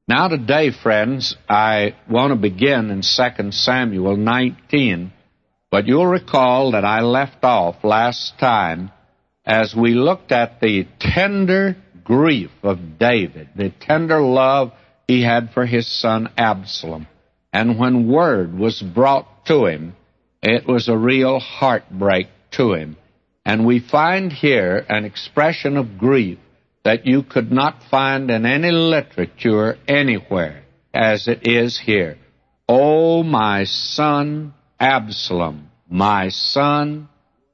Now today, friends, I want to begin in 2 Samuel 19, but you'll recall that I left off last time as we looked at the tender grief of David, the tender love he had for his son Absalom. And when word was brought to him, it was a real heartbreak to him. And we find here an expression of grief that you could not find in any literature anywhere, as it is here. "Oh, my son Absalom, my son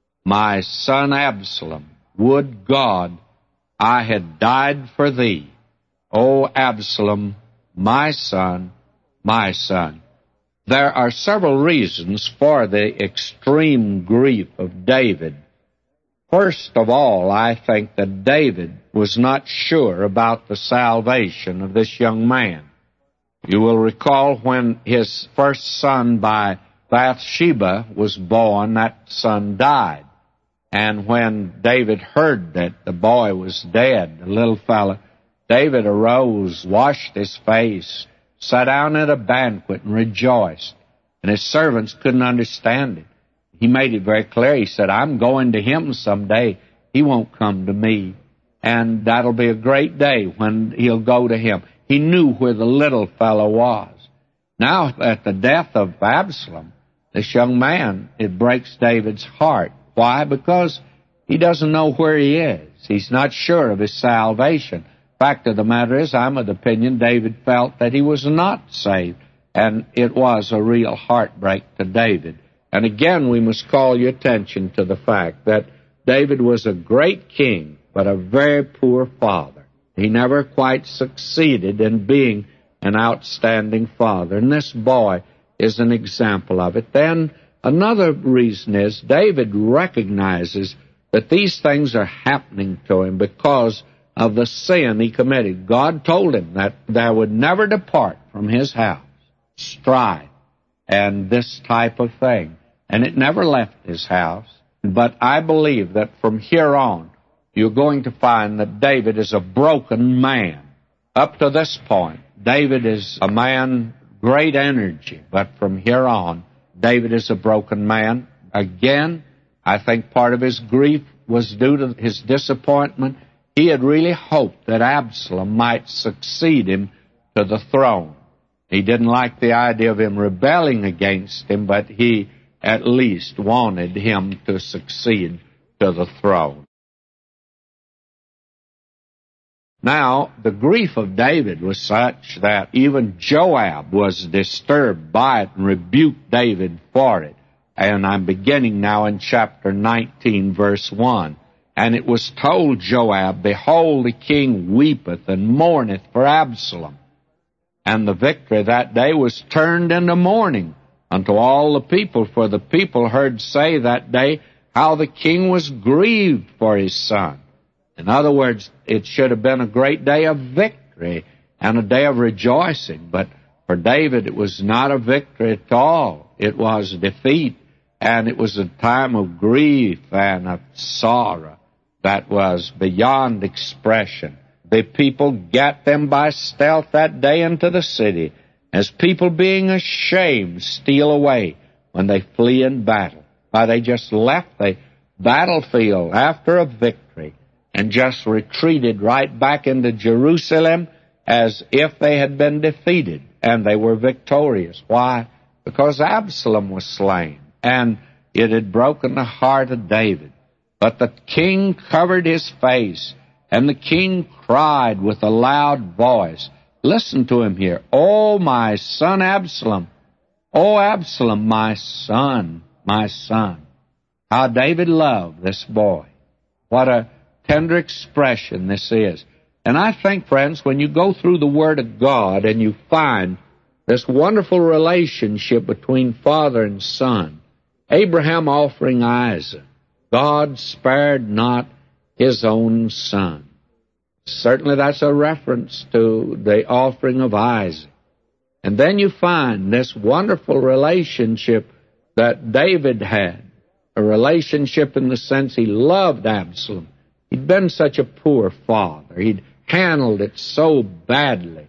Absalom, would God I had died for thee. O Absalom, my son, my son." There are several reasons for the extreme grief of David. First of all, I think that David was not sure about the salvation of this young man. You will recall when his first son by Bathsheba was born, that son died. And when David heard that the boy was dead, the little fellow, David arose, washed his face, sat down at a banquet and rejoiced. And his servants couldn't understand it. He made it very clear. He said, "I'm going to him someday. He won't come to me. And that'll be a great day when he'll go to him." He knew where the little fellow was. Now, at the death of Absalom, this young man, it breaks David's heart. Why? Because he doesn't know where he is. He's not sure of his salvation. Fact of the matter is, I'm of the opinion David felt that he was not saved. And it was a real heartbreak to David. And again, we must call your attention to the fact that David was a great king, but a very poor father. He never quite succeeded in being an outstanding father. And this boy is an example of it. Then another reason is David recognizes that these things are happening to him because of the sin he committed. God told him that there would never depart from his house strife and this type of thing. And it never left his house. But I believe that from here on, you're going to find that David is a broken man. Up to this point, David is a man, great energy. But from here on, David is a broken man. Again, I think part of his grief was due to his disappointment. He had really hoped that Absalom might succeed him to the throne. He didn't like the idea of him rebelling against him, but he at least wanted him to succeed to the throne. Now, the grief of David was such that even Joab was disturbed by it and rebuked David for it. And I'm beginning now in chapter 19, verse 1. "And it was told Joab, Behold, the king weepeth and mourneth for Absalom. And the victory that day was turned into mourning unto all the people, for the people heard say that day how the king was grieved for his son." In other words, it should have been a great day of victory and a day of rejoicing. But for David, it was not a victory at all. It was defeat, and it was a time of grief and of sorrow that was beyond expression. The people got them by stealth that day into the city, as people being ashamed steal away when they flee in battle. Why, they just left the battlefield after a victory and just retreated right back into Jerusalem as if they had been defeated, and they were victorious. Why? Because Absalom was slain, and it had broken the heart of David. But the king covered his face, and the king cried with a loud voice. Listen to him here. "Oh, my son Absalom, O Absalom, my son, my son." How David loved this boy. What a tender expression this is. And I think, friends, when you go through the Word of God and you find this wonderful relationship between father and son, Abraham offering Isaac, God spared not his own son. Certainly that's a reference to the offering of Isaac. And then you find this wonderful relationship that David had, a relationship in the sense he loved Absalom. He'd been such a poor father. He'd handled it so badly.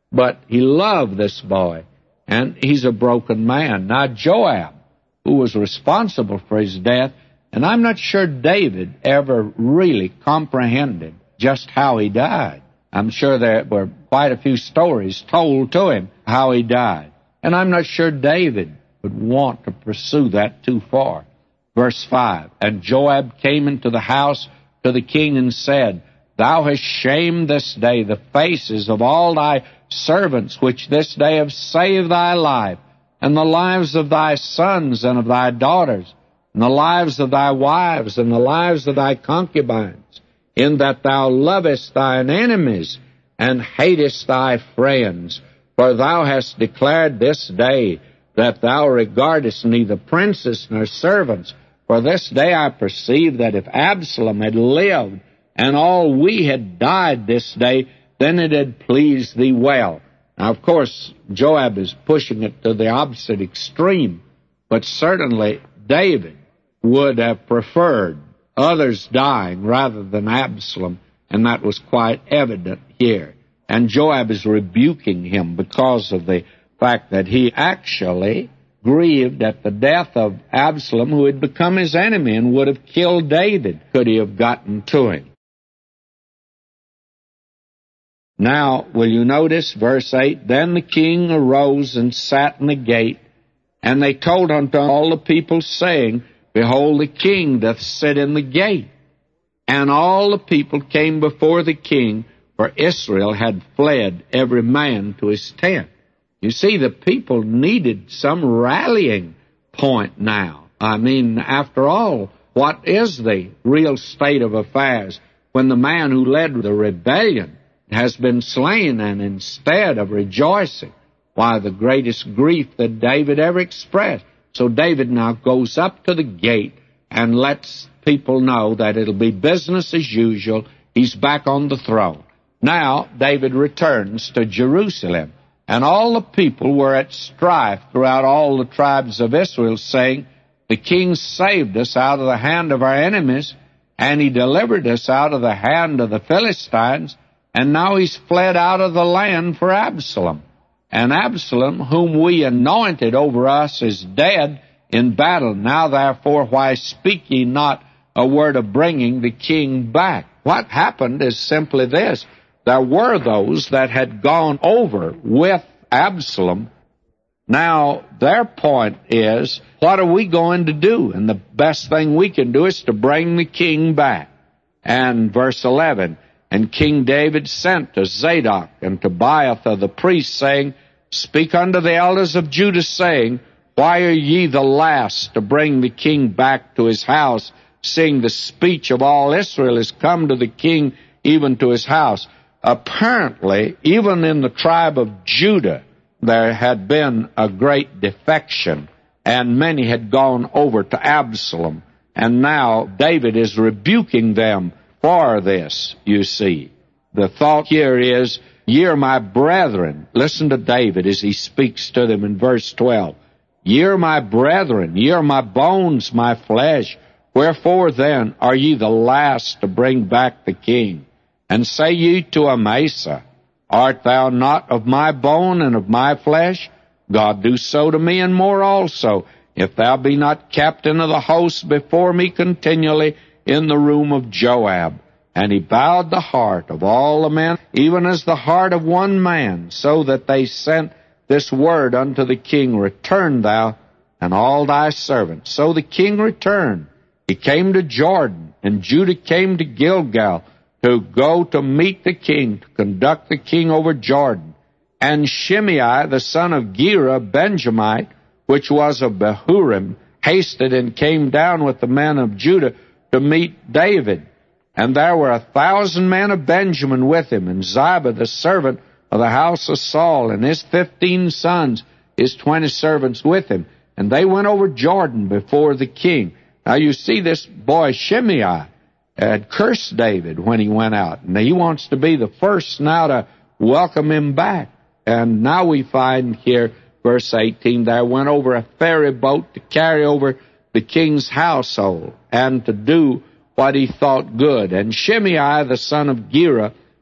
but he loved this boy, and he's a broken man. Now, Joab, who was responsible for his death, and I'm not sure David ever really comprehended just how he died. I'm sure there were quite a few stories told to him how he died. And I'm not sure David would want to pursue that too far. Verse 5, And Joab came into the house to the king and said, Thou hast shamed this day the faces of all thy servants, which this day have saved thy life, and the lives of thy sons and of thy daughters, and the lives of thy wives, and the lives of thy concubines, in that thou lovest thine enemies, and hatest thy friends. For thou hast declared this day that thou regardest neither princes nor servants. For this day I perceive that if Absalom had lived, and all we had died this day, then it had pleased thee well. Now, of course, Joab is pushing it to the opposite extreme, but certainly David would have preferred others dying rather than Absalom, and that was quite evident here. And Joab is rebuking him because of the fact that he actually grieved at the death of Absalom, who had become his enemy and would have killed David could he have gotten to him. Now, will you notice verse 8? Then the king arose and sat in the gate, and they told unto all the people, saying, Behold, the king doth sit in the gate. And all the people came before the king, for Israel had fled every man to his tent. You see, the people needed some rallying point now. I mean, after all, what is the real state of affairs when the man who led the rebellion has been slain, and instead of rejoicing, why, the greatest grief that David ever expressed. So David now goes up to the gate and lets people know that it'll be business as usual. He's back on the throne. Now David returns to Jerusalem, and all the people were at strife throughout all the tribes of Israel, saying, The king saved us out of the hand of our enemies, and he delivered us out of the hand of the Philistines, and now he's fled out of the land for Absalom. And Absalom, whom we anointed over us, is dead in battle. Now therefore, why speak ye not a word of bringing the king back? What happened is simply this. There were those that had gone over with Absalom. Now, their point is, what are we going to do? And the best thing we can do is to bring the king back. And verse 11, And King David sent to Zadok and Tobiah the priest, saying, Speak unto the elders of Judah, saying, Why are ye the last to bring the king back to his house, seeing the speech of all Israel is come to the king, even to his house? Apparently, even in the tribe of Judah, there had been a great defection, and many had gone over to Absalom. And now David is rebuking them for this, you see. The thought here is, Ye are my brethren. Listen to David as he speaks to them in verse 12. Ye are my brethren, ye are my bones, my flesh. Wherefore then are ye the last to bring back the king? And say ye to Amasa, Art thou not of my bone and of my flesh? God do so to me, and more also, if thou be not captain of the host before me continually in the room of Joab. And he bowed the heart of all the men, even as the heart of one man, so that they sent this word unto the king, Return thou and all thy servants. So the king returned. He came to Jordan, and Judah came to Gilgal to go to meet the king, to conduct the king over Jordan. And Shimei, the son of Gera, Benjamite, which was of Bahurim, hasted and came down with the men of Judah to meet David. And there were 1,000 men of Benjamin with him, and Ziba, the servant of the house of Saul, and his 15 sons, his 20 servants with him. And they went over Jordan before the king. Now you see, this boy Shimei had cursed David when he went out, and he wants to be the first now to welcome him back. And now we find here, verse 18, there went over a ferry boat to carry over the king's household, and to do what he thought good. And Shimei, the son of Gera,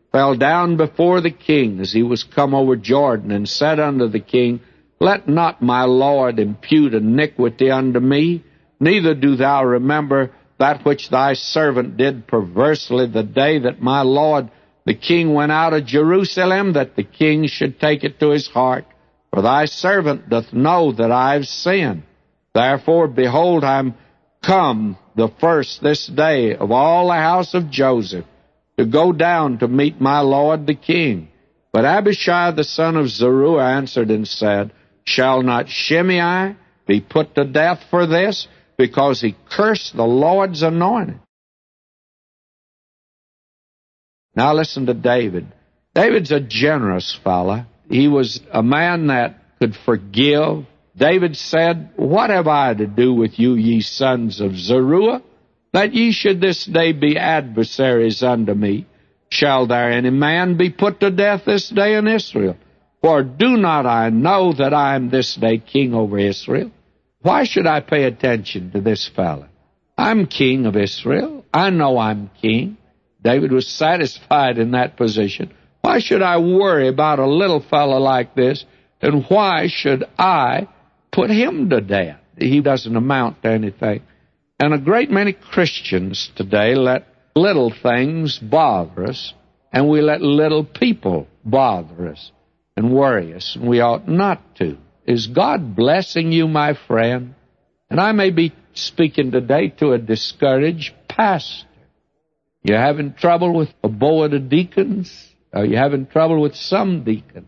fell down before the king as he was come over Jordan, and said unto the king, Let not my lord impute iniquity unto me, neither do thou remember that which thy servant did perversely the day that my lord the king went out of Jerusalem, that the king should take it to his heart. For thy servant doth know that I have sinned. Therefore, behold, I am come the first this day of all the house of Joseph, to go down to meet my lord the king. But Abishai the son of Zeruiah answered and said, Shall not Shimei be put to death for this, because he cursed the Lord's anointed? Now listen to David. David's a generous fellow. He was a man that could forgive. David said, What have I to do with you, ye sons of Zeruiah, that ye should this day be adversaries unto me? Shall there any man be put to death this day in Israel? For do not I know that I am this day king over Israel? Why should I pay attention to this fellow? I'm king of Israel. I know I'm king. David was satisfied in that position. Why should I worry about a little fellow like this? And why should I put him to death? He doesn't amount to anything. And a great many Christians today let little things bother us, and we let little people bother us and worry us, and we ought not to. Is God blessing you, my friend? And I may be speaking today to a discouraged pastor. You're having trouble with a board of deacons? Are you having trouble with some deacon?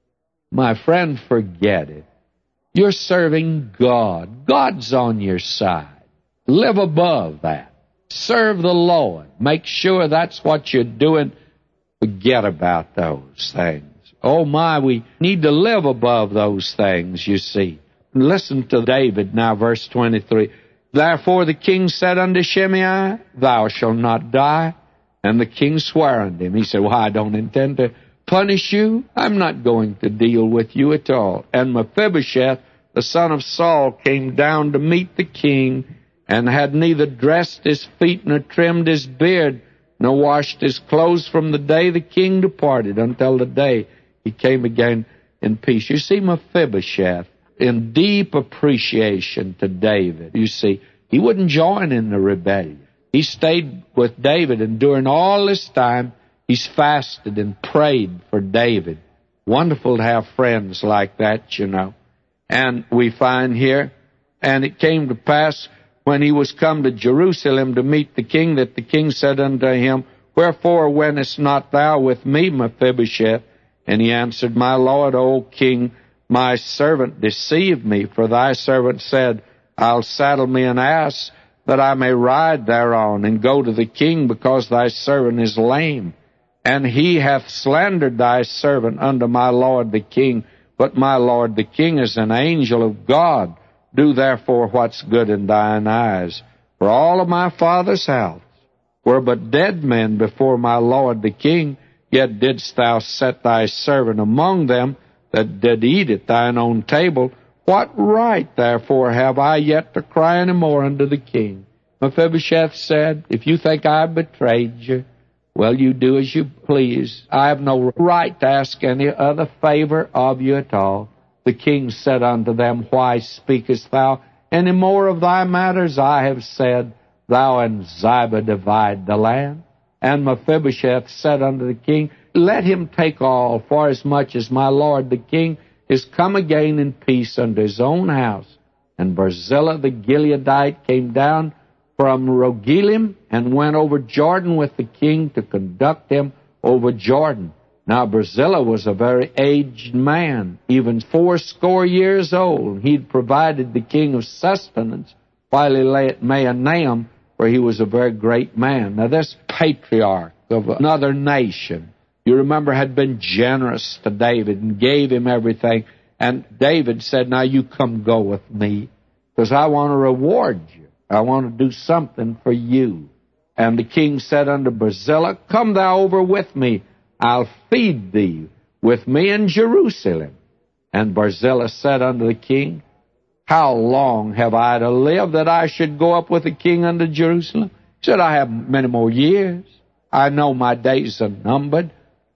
My friend, forget it. You're serving God. God's on your side. Live above that. Serve the Lord. Make sure that's what you're doing. Forget about those things. Oh my, we need to live above those things, you see. Listen to David now, verse 23. Therefore the king said unto Shimei, Thou shalt not die. And the king sware unto him. He said, Well, I don't intend to punish you. I'm not going to deal with you at all. And Mephibosheth, the son of Saul, came down to meet the king, and had neither dressed his feet, nor trimmed his beard, nor washed his clothes from the day the king departed until the day he came again in peace. You see, Mephibosheth, in deep appreciation to David, you see, he wouldn't join in the rebellion. He stayed with David, and during all this time, he's fasted and prayed for David. Wonderful to have friends like that, you know. And we find here, and it came to pass, when he was come to Jerusalem to meet the king, that the king said unto him, Wherefore wentest not thou with me, Mephibosheth? And he answered, My lord, O king, my servant deceived me, for thy servant said, I'll saddle me an ass, that I may ride thereon, and go to the king, because thy servant is lame. And he hath slandered thy servant unto my lord the king, but my lord the king is an angel of God. Do therefore what's good in thine eyes. For all of my father's house were but dead men before my lord the king, yet didst thou set thy servant among them that did eat at thine own table. What right, therefore, have I yet to cry any more unto the king? Mephibosheth said, If you think I betrayed you, well, you do as you please. I have no right to ask any other favor of you at all. The king said unto them, Why speakest thou any more of thy matters? I have said, Thou and Ziba divide the land. And Mephibosheth said unto the king, Let him take all, for as much as my lord the king is come again in peace unto his own house. And Barzillai the Gileadite came down from Rogelim, and went over Jordan with the king to conduct him over Jordan. Now Barzillai was a very aged man, even 80 years old. He'd provided the king of sustenance while he lay at Mahanaim, where he was a very great man. Now this patriarch of another nation, you remember, had been generous to David and gave him everything. And David said, Now you come go with me, because I want to reward you. I want to do something for you. And the king said unto Barzillai, Come thou over with me. I'll feed thee with me in Jerusalem. And Barzillai said unto the king, How long have I to live that I should go up with the king unto Jerusalem? He said, I have many more years. I know my days are numbered.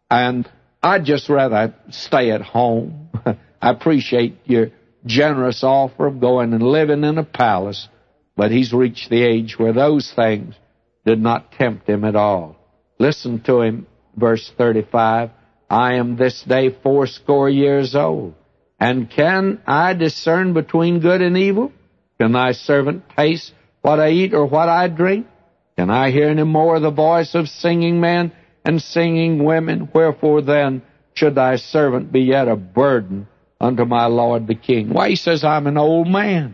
And I'd just rather stay at home. I appreciate your generous offer of going and living in a palace, but he's reached the age where those things did not tempt him at all. Listen to him, verse 35. I am this day 80 years old, and can I discern between good and evil? Can thy servant taste what I eat or what I drink? Can I hear any more the voice of singing men and singing women? Wherefore then should thy servant be yet a burden unto my Lord the King? Why, he says, I'm an old man.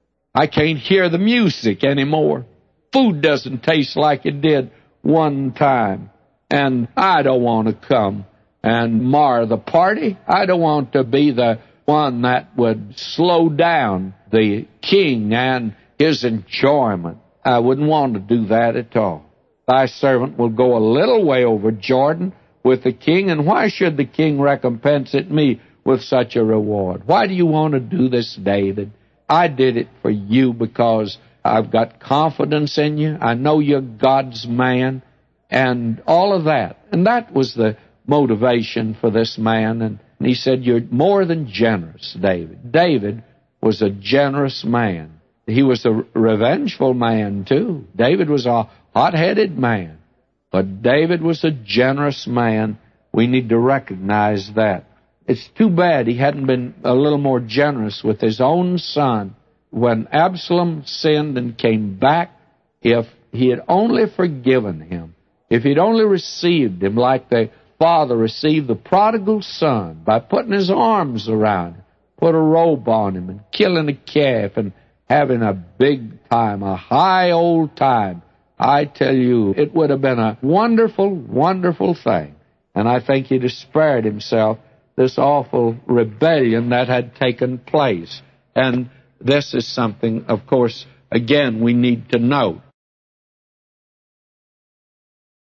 I can't hear the music anymore. Food doesn't taste like it did one time. And I don't want to come and mar the party. I don't want to be the one that would slow down the king and his enjoyment. I wouldn't want to do that at all. Thy servant will go a little way over Jordan with the king, and why should the king recompense it me with such a reward? Why do you want to do this, David? I did it for you because I've got confidence in you. I know you're God's man, and all of that. And that was the motivation for this man. And he said, you're more than generous, David. David was a generous man. He was a revengeful man, too. David was a hot-headed man. But David was a generous man. We need to recognize that. It's too bad he hadn't been a little more generous with his own son. When Absalom sinned and came back, if he had only forgiven him, if he'd only received him like the father received the prodigal son by putting his arms around him, put a robe on him, and killing a calf and having a big time, a high old time, I tell you, it would have been a wonderful, wonderful thing. And I think he'd have spared himself this awful rebellion that had taken place. And this is something, of course, again, we need to note.